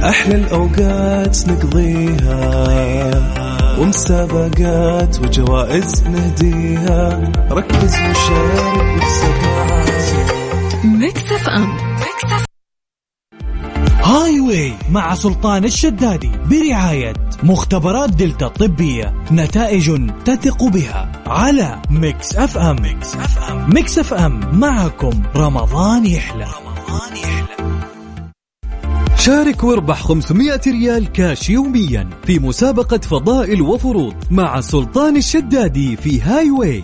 أحلى الأوقات نقضيها ومسابقات وجوائز نهديها. ركز وشارك بحسابات ميكس اف ام. هاي واي مع سلطان الشدادي برعاية مختبرات دلتا الطبية، نتائج تثق بها على ميكس اف ام. ميكس اف ام معكم رمضان يحلى. شارك واربح 500 ريال كاش يوميا في مسابقة فضائل وفروض مع سلطان الشدادي في هاي واي.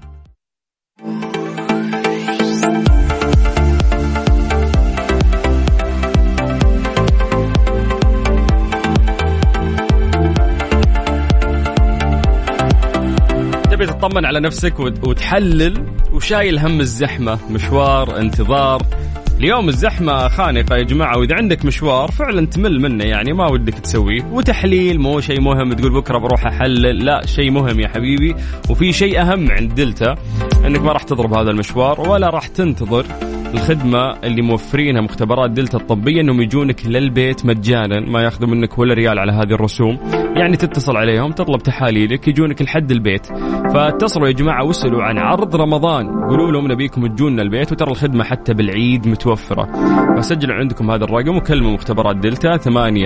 تبي تطمن على نفسك وتحلل وشايل هم الزحمة، مشوار، انتظار. اليوم الزحمة خانقة يا جماعة، وإذا عندك مشوار فعلا تمل منه يعني ما ودك تسويه، وتحليل مو شيء مهم تقول بكرة بروح أحلل، لا شيء مهم يا حبيبي. وفي شيء أهم عند دلتا، أنك ما راح تضرب هذا المشوار ولا راح تنتظر. الخدمة اللي موفرينها مختبرات دلتا الطبية أنهم يجونك للبيت مجانا، ما ياخذوا منك ولا ريال على هذه الرسوم. يعني تتصل عليهم تطلب تحاليلك يجونك لحد البيت. فاتصلوا يا جماعة واسألوا عن عرض رمضان، قولوا لهم نبيكم تجونا البيت، وترى الخدمة حتى بالعيد متوفرة. فسجلوا عندكم هذا الرقم وكلموا مختبرات دلتا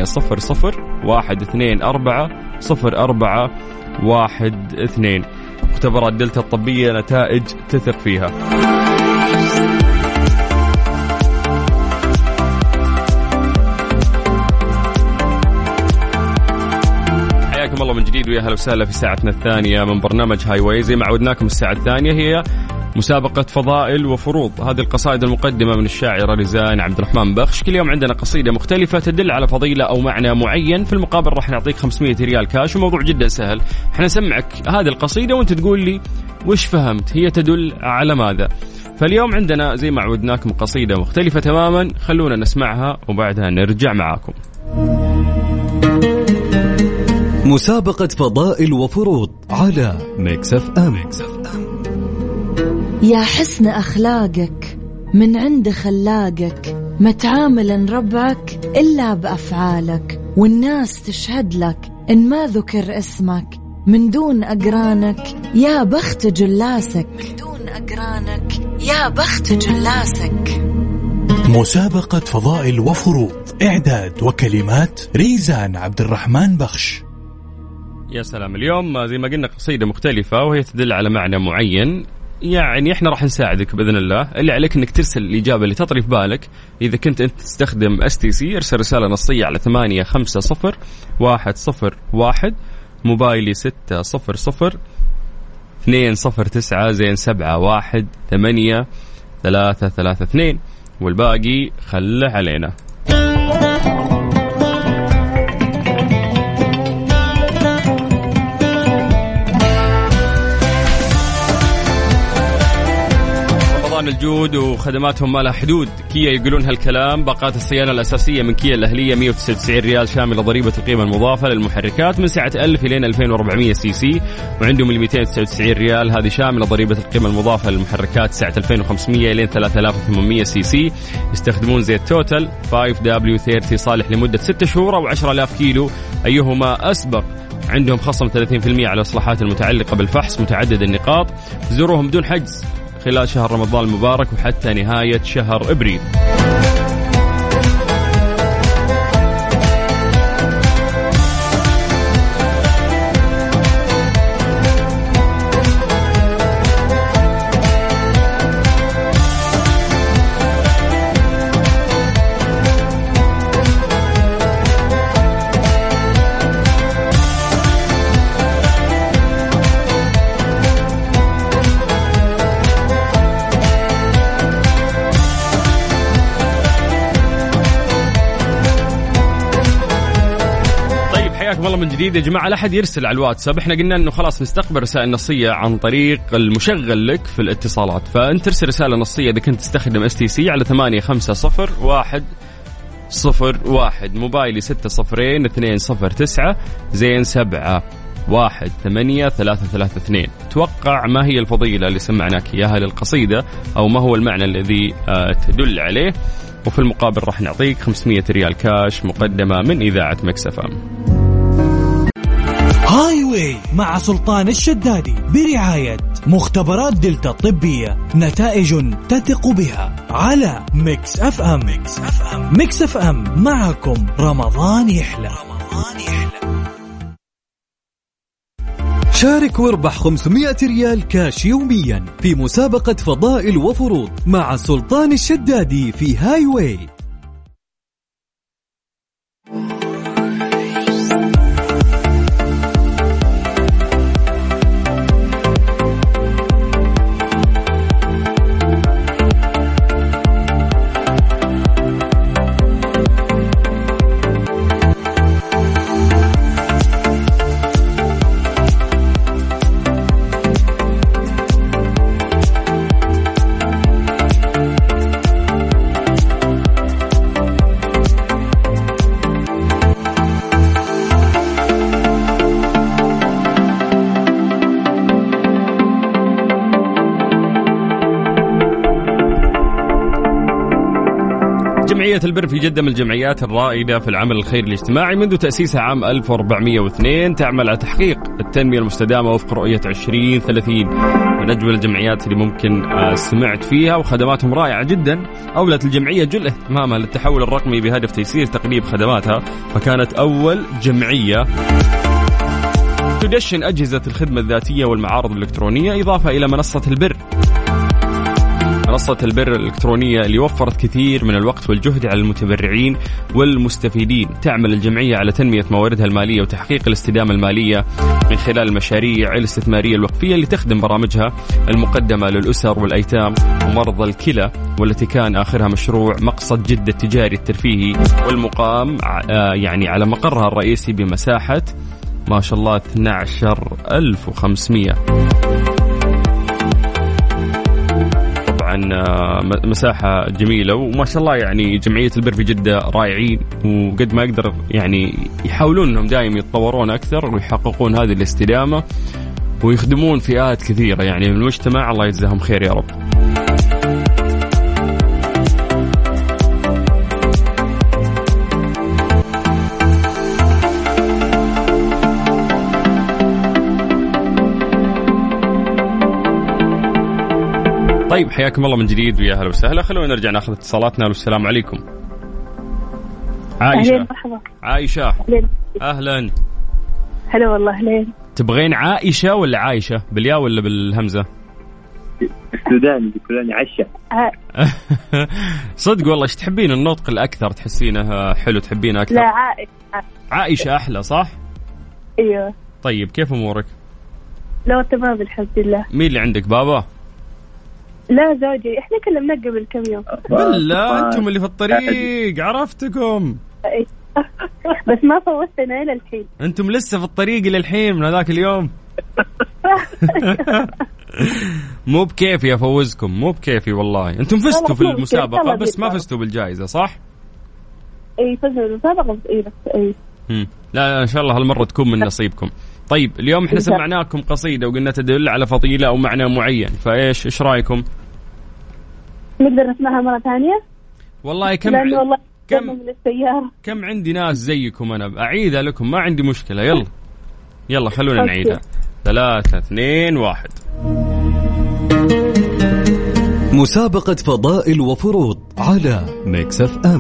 800-12 مختبرات دلتا الطبية، نتائج تثق فيها. حياكم الله من جديد ويا هلا وسهلا في ساعتنا الثانية من برنامج هاي واي. زي ما عودناكم الساعة الثانية هي مسابقة فضائل وفروض. هذه القصائد المقدمة من الشاعرة رزان عبد الرحمن بخش. كل يوم عندنا قصيدة مختلفة تدل على فضيلة أو معنى معين، في المقابل راح نعطيك 500 ريال كاش. وموضوع جدا سهل، احنا نسمعك هذه القصيدة وانت تقول لي وش فهمت، هي تدل على ماذا. فاليوم عندنا زي ما عودناكم قصيدة مختلفة تماما، خلونا نسمعها وبعدها نرجع معاكم. مسابقة فضائل وفروض على ميكس اف ام. يا حسن أخلاقك من عند خلاقك، ما تعامل ربعك إلا بأفعالك، والناس تشهد لك إن ما ذكر اسمك من دون أقرانك، يا بخت جلاسك من دون أقرانك، يا بخت جلاسك. مسابقة فضائل وفروض، إعداد وكلمات ريزان عبد الرحمن بخش. يا سلام. اليوم زي ما قلنا قصيدة مختلفة وهي تدل على معنى معين، يعني احنا راح نساعدك بإذن الله. اللي عليك انك ترسل الإجابة اللي تطري في بالك. إذا كنت انت تستخدم STC ارسل رسالة نصية على 850101، موبايلي 600-209-718-332 والباقي خله علينا. الجود وخدماتهم ما لها حدود. كيا يقولون هالكلام. باقات الصيانة الأساسية من كيا الأهلية 199 ريال شاملة ضريبة القيمة المضافة للمحركات من سعة 1000 إلى 2400 سي سي، وعندهم ال 299 ريال هذه شاملة ضريبة القيمة المضافة للمحركات سعة 2500 إلى 3800 سي سي. يستخدمون زيت توتال 5W30 صالح لمدة 6 شهور أو 10,000 كيلو أيهما أسبق. عندهم خصم 30% على الإصلاحات المتعلقة بالفحص متعدد النقاط. زوروهم بدون حجز خلال شهر رمضان المبارك وحتى نهاية شهر إبريل. والله من جديد يا جماعة. لا أحد يرسل على الواتساب، احنا قلنا انه خلاص نستقبل رسائل نصية عن طريق المشغل لك في الاتصالات. فانت ترسل رسالة نصية اذا كنت تستخدم STC على 850101، موبايلي 60209-718-332. توقع ما هي الفضيلة اللي سمعناك اياها للقصيدة، او ما هو المعنى الذي تدل عليه. وفي المقابل راح نعطيك 500 ريال كاش مقدمة من إذاعة ميكس اف ام. هاي واي مع سلطان الشدادي برعاية مختبرات دلتا الطبية، نتائج تثق بها، على ميكس اف ام. ميكس اف ام معكم رمضان يحلى. شارك واربح 500 ريال كاش يوميا في مسابقة فضائل وفروض مع سلطان الشدادي في هاي واي. جمعية البر في جدة من الجمعيات الرائدة في العمل الخيري الاجتماعي منذ تأسيسها عام 1402، تعمل على تحقيق التنمية المستدامة وفق رؤية 2030. من أجمل الجمعيات اللي ممكن سمعت فيها، وخدماتهم رائعة جدا. أولت الجمعية جل اهتمامها للتحول الرقمي بهدف تيسير تقريب خدماتها، فكانت أول جمعية تدشن أجهزة الخدمة الذاتية والمعارض الإلكترونية، إضافة إلى منصة البر. منصة البر الإلكترونية اللي وفرت كثير من الوقت والجهد على المتبرعين والمستفيدين. تعمل الجمعية على تنمية مواردها المالية وتحقيق الاستدامة المالية من خلال المشاريع الاستثمارية الوقفية اللي تخدم برامجها المقدمة للأسر والأيتام ومرضى الكلى، والتي كان آخرها مشروع مقصد جدة التجاري الترفيهي، والمقام يعني على مقرها الرئيسي بمساحة ما شاء الله 12,500. مساحة جميلة وما شاء الله. يعني جمعية البر في جدة رائعين، وقد ما يقدر يعني يحاولون أنهم دائما يتطورون أكثر ويحققون هذه الاستدامة ويخدمون فئات كثيرة يعني من المجتمع. الله يجزاهم خير يا رب. طيب حياكم الله من جديد ويا هلا وسهلا. خلونا نرجع ناخذ اتصالاتنا. والسلام عليكم. عائشة. مرحبا. عائشة. أهلا. هلا والله. أهلين. تبغين عائشة ولا عايشة؟ بالياء ولا بالهمزة؟ السوداني بيقولون عشة. صدق والله. ايش تحبين النطق الأكثر؟ تحسينه حلو تحبينه أكثر؟ لا عائشة. عائشة أحلى صح؟ أيوه. طيب كيف أمورك؟ لا تمام الحمد لله. مين اللي عندك بابا؟ لا زوجي. احنا كلمنا قبل كم يوم. بالله أنتم اللي في الطريق. عرفتكم. بس ما فوتنا إلى الحين. أنتم لسه في الطريق إلى الحين من هذاك اليوم. مو بكيفي أفوزكم، مو بكيفي والله. أنتم فزتوا في المسابقة بس ما فزتوا بالجائزة صح؟ أي فزنا بالمسابقة بس أي بس أي. لا إن شاء الله هالمرة تكون من نصيبكم. طيب اليوم إحنا سمعناكم قصيدة وقلنا تدل على فضيلة أو معنى معين، إيش رأيكم؟ نقدر نسمعها مرة ثانية؟ والله كم عندي ناس زيكم أنا أعيدها لكم ما عندي مشكلة. يلا خلونا نعيدها. 3 2 1. مسابقة فضائل وفروض على ميكس اف ام.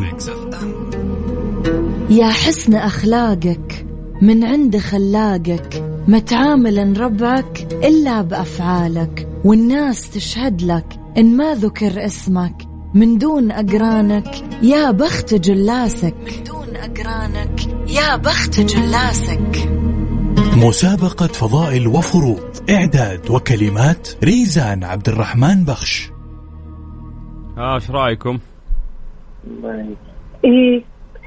يا حسن أخلاقك من عند خلاقك، ما تعامل ربك إلا بأفعالك، والناس تشهد لك إن ما ذكر اسمك من دون أقرانك يا بخت جلاسك. من دون أقرانك يا بخت جلاسك. مسابقة فضائل وفروض، إعداد وكلمات ريزان عبد الرحمن بخش. ايش رايكم؟ ايه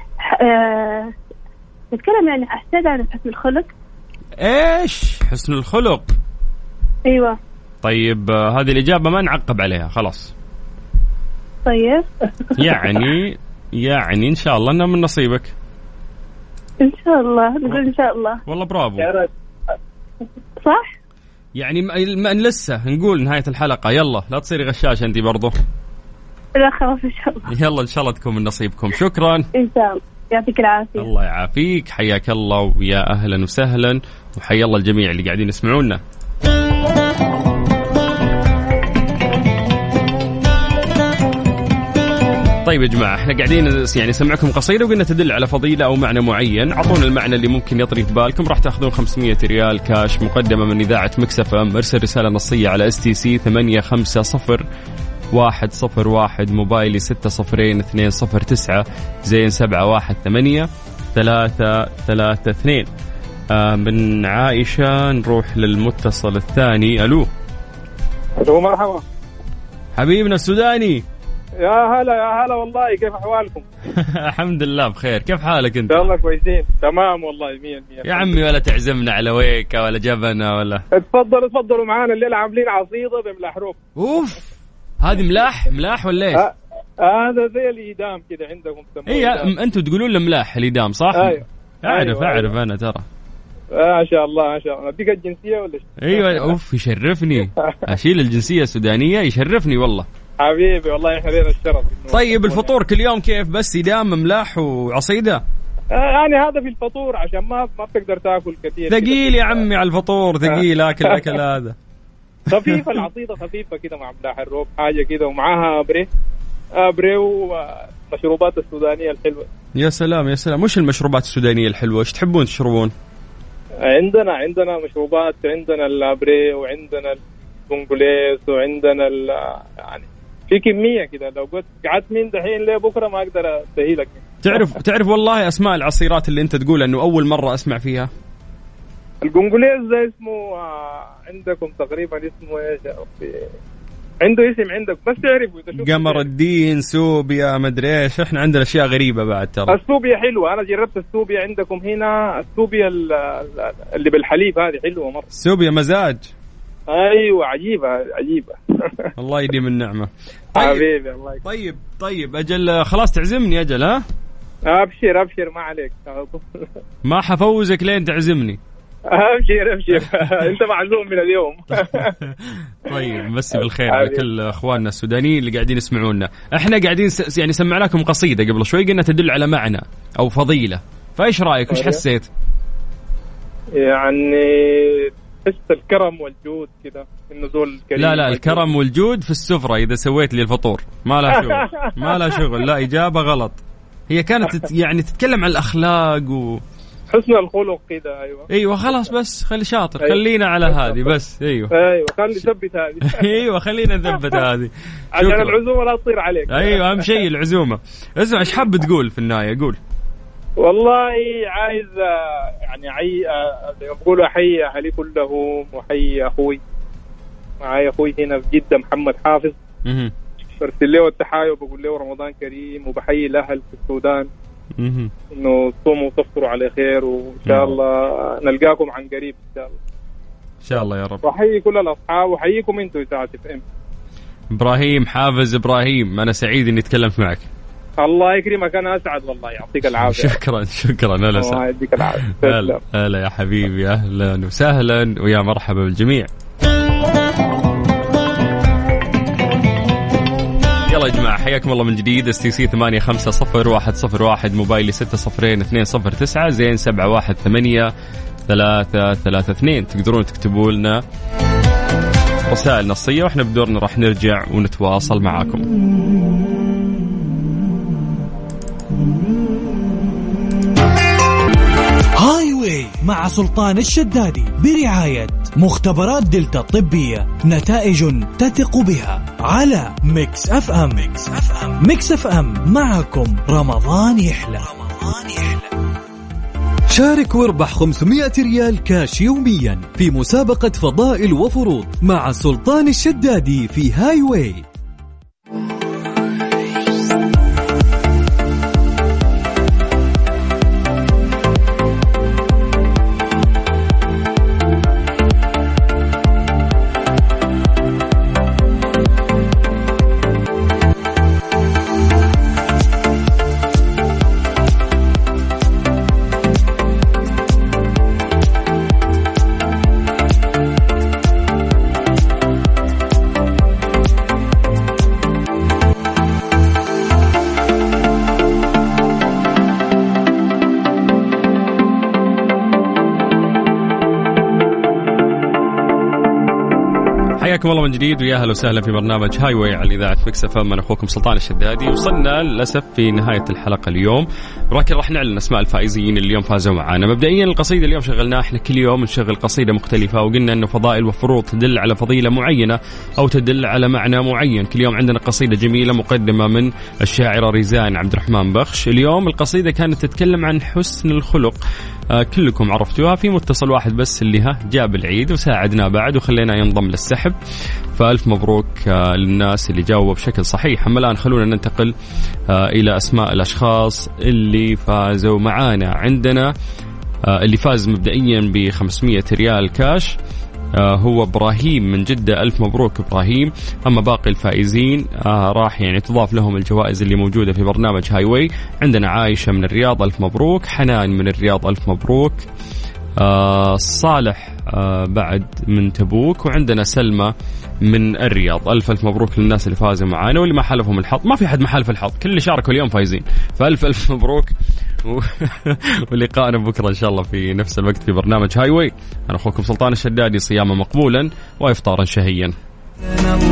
نتكلم يعني احسن عن حسن الخلق. ايش حسن الخلق؟ ايوه. طيب هذه الاجابه ما نعقب عليها خلاص. طيب يعني ان شاء الله انه من نصيبك. ان شاء الله نقول ان شاء الله. والله برافو. صح يعني ما لسه نقول نهايه الحلقه. يلا لا تصيري غشاشه انت برضو. لا خلاص إن شاء الله. يلا إن شاء الله تكون من نصيبكم. شكرا. إن شاء الله. يعطيك العافية. الله يعافيك. حياك الله ويا أهلا وسهلا، وحيا الله الجميع اللي قاعدين يسمعونا. طيب يا جماعة، احنا قاعدين يعني نسمعكم قصيدة وقلنا تدل على فضيلة أو معنى معين. عطونا المعنى اللي ممكن يطري في بالكم. راح تأخذون 500 ريال كاش مقدمة من إذاعة ميكس اف ام. ارسل رسالة نصية على STC 850101، موبايلي 600209 زين 718-332. من عائشة نروح للمتصل الثاني. ألو مرحبا حبيبنا السوداني. يا هلا والله، كيف أحوالكم؟ الحمد لله بخير. كيف حالك أنت؟ والله كويسين تمام والله 100%. يا عمي ولا تعزمنا على ويكا ولا جبنة ولا. تفضلوا معانا الليلة، عاملين عصيدة بملاح روب. أوف، هذه ملاح ولا إيش؟ هذا زي الإيدام كده عندكم تسموه. إيه أنتوا تقولون الملاح الإيدام صح؟ أيوه. أعرف أنا ترى. ما شاء الله أديك الجنسية ولا إيش؟ أيوه. أوف يشرفني. أشيل الجنسية السودانية، يشرفني والله. حبيبي والله يحرر الشرف. طيب الفطور كل يوم كيف؟ بس إدام مملاح وعصيدة؟ يعني هذا في الفطور عشان ما بتقدر تاكل كثير. ثقيل يا عمي على الفطور، ثقيل أكل هذا. خفيفة العصيدة، خفيفة كده مع ملاح الروب حاجة كده، ومعاها أبري ومشروبات السودانية الحلوة. يا سلام. مش المشروبات السودانية الحلوة، إيش تحبون تشربون؟ عندنا مشروبات، عندنا الأبري وعندنا البنغوليس وعندنا يعني في كمية كده. لو قعدت من دحين لبكرة ما أقدر أسهيلك. تعرف والله أسماء العصيرات اللي أنت تقول أنه أول مرة أسمع فيها. البنغوليس ده اسمه عندكم تقريبا اسمه إيش؟ عنده اسم عندك بس تعرفوا. قمر الدين، سوبيا، مدري إيش. إحنا عندنا أشياء غريبة بعد ترى. السوبيا حلوة، أنا جربت السوبيا عندكم هنا. السوبيا اللي بالحليب هذه حلوة مرة. السوبيا مزاج. أيوة عجيبة. الله يديم النعمة. حبيبي الله يكرمك. طيب أجل خلاص تعزمني أجل. ها أبشر ما عليك. ما حفوزك لين تعزمني. أبشر أنت معزوم من اليوم. طيب مسي بالخير لكل أخواننا السودانيين اللي قاعدين يسمعونا. إحنا قاعدين يعني سمعناكم قصيدة قبل شوي قلنا تدل على معنى أو فضيلة، فإيش رأيك؟ وش حسيت؟ يعني حس الكرم والجود كده، النزول الكريم. لا الكرم والجود في السفرة إذا سويت لي الفطور. ما لا شغل. لا، إجابة غلط. هي كانت يعني تتكلم عن الأخلاق حسن الخلق كده. أيوة خلاص بس خلي شاطر. خلينا على هذه بس. أيوة خلي ثبت هذه. أيوة خلينا نثبت هذه عشان العزومة لا تطير عليك. أيوة أهم شيء العزومة. اسمع إيش حاب تقول في النهاية؟ قول. والله عايز يعني بقول أحيي أهلي كلهم، وأحيي معايا أخوي هنا في جدة محمد حافظ. برسل له التحايا وبقول له رمضان كريم، وبحيي الأهل في السودان إنه تصوموا وتفطروا على خير، وإن شاء الله نلقاكم عن قريب إن شاء الله. إن شاء الله يا رب. وأحيي كل الأصحاب وأحييكم أنتوا إذاعة FM. إبراهيم حافظ إبراهيم، أنا سعيد إني أتكلمت معك. الله يكرمك، أنا أسعد والله. يعطيك العافية. شكرا أنا سعيد. يعطيك العافية. هلا يا حبيبي، أهلا وسهلا ويا مرحبا بالجميع. يلا يا جماعة حياكم الله من جديد. STC 850101، موبايلي 600209 زين 718-332. تقدرون تكتبوا لنا رسائل نصية وإحنا بدورنا راح نرجع ونتواصل معاكم. هاي واي مع سلطان الشدادي برعاية مختبرات دلتا الطبية، نتائج تثق بها على ميكس اف ام. ميكس اف ام معكم رمضان يحلى. شارك واربح 500 ريال كاش يوميا في مسابقة فضائل وفروض مع سلطان الشدادي في هاي واي. حياكم الله من جديد ويا اهلا وسهلا في برنامج هاي واي على اذاعه مكس اف ام. انا اخوكم سلطان الشدادي. وصلنا للاسف في نهايه الحلقه اليوم، ولكن راح نعلن اسماء الفائزين اللي اليوم فازوا معنا. مبدئيا القصيده اليوم شغلناها، احنا كل يوم نشغل قصيده مختلفه، وقلنا انه فضائل وفروض تدل على فضيله معينه او تدل على معنى معين. كل يوم عندنا قصيده جميله مقدمه من الشاعره ريزان عبد الرحمن بخش. اليوم القصيده كانت تتكلم عن حسن الخلق، كلكم عرفتوها. في متصل واحد بس اللي جاب العيد وساعدنا بعد وخلينا ينضم للسحب، فألف مبروك للناس اللي جاوبوا بشكل صحيح. أما الآن خلونا ننتقل إلى أسماء الأشخاص اللي فازوا معانا. عندنا اللي فاز مبدئيا ب500 ريال كاش هو إبراهيم من جدة، ألف مبروك إبراهيم. أما باقي الفائزين راح يعني تضاف لهم الجوائز اللي موجودة في برنامج هاي واي. عندنا عايشة من الرياض ألف مبروك، حنان من الرياض ألف مبروك، صالح بعد من تبوك، وعندنا سلمى من الرياض. ألف مبروك للناس اللي فازوا معانا واللي ما حلفهم الحظ. ما في حد ما حلف الحظ، كل اللي شاركوا اليوم فايزين، فألف مبروك. ولقاءنا بكرة إن شاء الله في نفس الوقت في برنامج هاي واي. أنا أخوكم سلطان الشدادي، صياما مقبولا وإفطارا شهيا.